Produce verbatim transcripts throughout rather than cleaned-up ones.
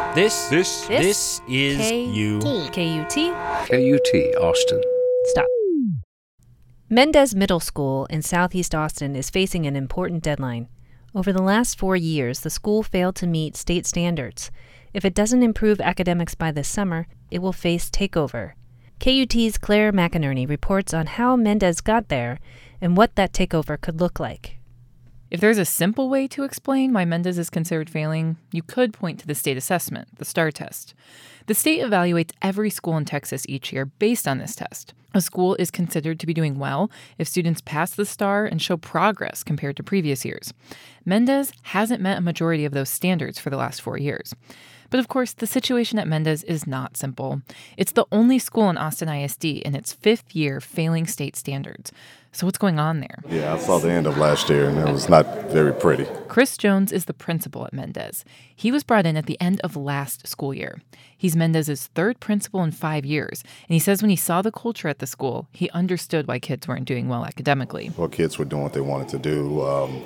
This, This, this, this is K- you. K U T. K U T, Austin. Stop. Mendez Middle School in Southeast Austin is facing an important deadline. Over the last four years, the school failed to meet state standards. If it doesn't improve academics by this summer, it will face takeover. K U T's Claire McInerney reports on how Mendez got there and what that takeover could look like. If there's a simple way to explain why Mendez is considered failing, you could point to the state assessment, the STAR test. The state evaluates every school in Texas each year based on this test. A school is considered to be doing well if students pass the STAR and show progress compared to previous years. Mendez hasn't met a majority of those standards for the last four years. But of course, the situation at Mendez is not simple. It's the only school in Austin I S D in its fifth year failing state standards. So what's going on there? Yeah, I saw the end of last year, and it was not very pretty. Chris Jones is the principal at Mendez. He was brought in at the end of last school year. He's Mendez's third principal in five years, and he says when he saw the culture at the school, he understood why kids weren't doing well academically. Well, kids were doing what they wanted to do. Um,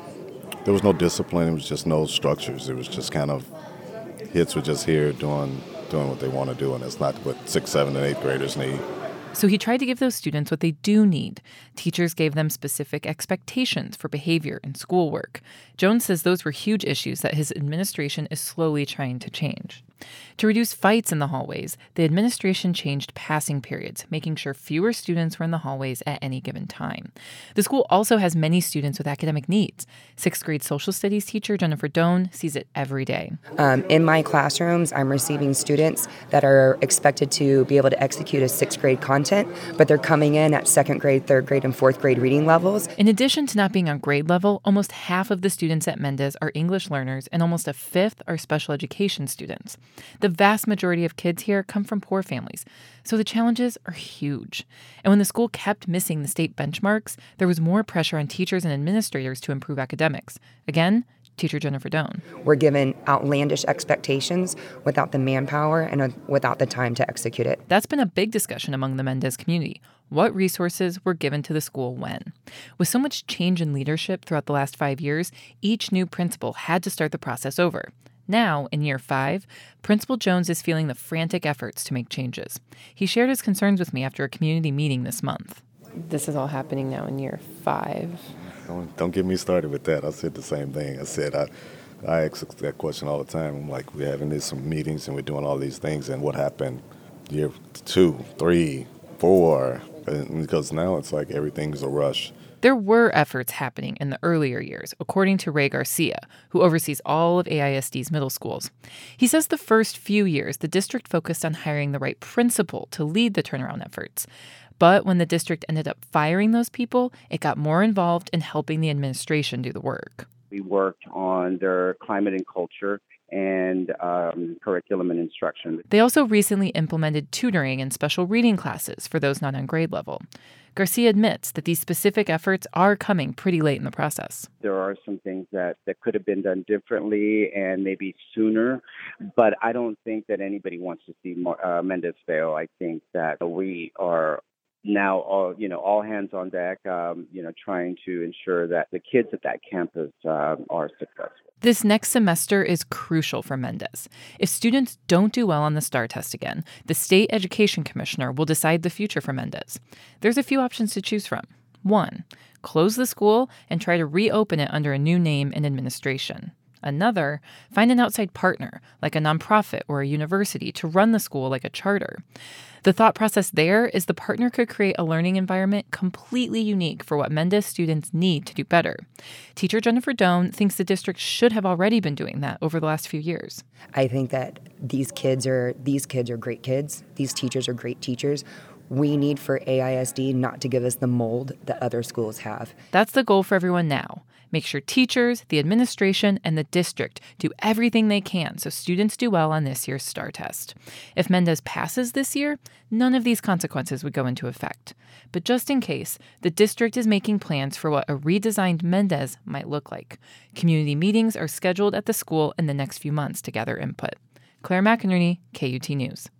there was no discipline. It was just no structures. It was just kind of kids were just here doing doing what they want to do, and it's not what sixth, seventh, and eighth graders need. So he tried to give those students what they do need. Teachers gave them specific expectations for behavior and schoolwork. Jones says those were huge issues that his administration is slowly trying to change. To reduce fights in the hallways, the administration changed passing periods, making sure fewer students were in the hallways at any given time. The school also has many students with academic needs. Sixth grade social studies teacher Jennifer Doan sees it every day. Um, in my classrooms, I'm receiving students that are expected to be able to execute a sixth grade content, but they're coming in at second grade, third grade, and fourth grade reading levels. In addition to not being on grade level, almost half of the students at Mendez are English learners, and almost a fifth are special education students. The vast majority of kids here come from poor families, so the challenges are huge. And when the school kept missing the state benchmarks, there was more pressure on teachers and administrators to improve academics. Again, teacher Jennifer Doan. We're given outlandish expectations without the manpower and uh, without the time to execute it. That's been a big discussion among the Mendez community. What resources were given to the school when? With so much change in leadership throughout the last five years, each new principal had to start the process over. Now, in year five, Principal Jones is feeling the frantic efforts to make changes. He shared his concerns with me after a community meeting this month. This is all happening now in year five. Don't, don't get me started with that. I said the same thing. I said I, I ask that question all the time. I'm like, we're having these some meetings and we're doing all these things, and what happened year two, three, four? And because now it's like everything's a rush. There were efforts happening in the earlier years, according to Ray Garcia, who oversees all of A I S D's middle schools. He says the first few years, the district focused on hiring the right principal to lead the turnaround efforts. But when the district ended up firing those people, it got more involved in helping the administration do the work. We worked on their climate and culture and um, curriculum and instruction. They also recently implemented tutoring and special reading classes for those not on grade level. Garcia admits that these specific efforts are coming pretty late in the process. There are some things that, that could have been done differently and maybe sooner, but I don't think that anybody wants to see more, uh, Mendez fail. I think that we are now all, you know, all hands on deck, um, you know, trying to ensure that the kids at that campus uh, are successful. This next semester is crucial for Mendez. If students don't do well on the STAR test again, the state education commissioner will decide the future for Mendez. There's a few options to choose from. One, close the school and try to reopen it under a new name and administration. Another, find an outside partner, like a nonprofit or a university, to run the school like a charter. The thought process there is the partner could create a learning environment completely unique for what Mendez students need to do better. Teacher Jennifer Doan thinks the district should have already been doing that over the last few years. I think that these kids are these kids are great kids. These teachers are great teachers. We need for A I S D not to give us the mold that other schools have. That's the goal for everyone now. Make sure teachers, the administration, and the district do everything they can so students do well on this year's STAR test. If Mendez passes this year, none of these consequences would go into effect. But just in case, the district is making plans for what a redesigned Mendez might look like. Community meetings are scheduled at the school in the next few months to gather input. Claire McInerney, K U T News.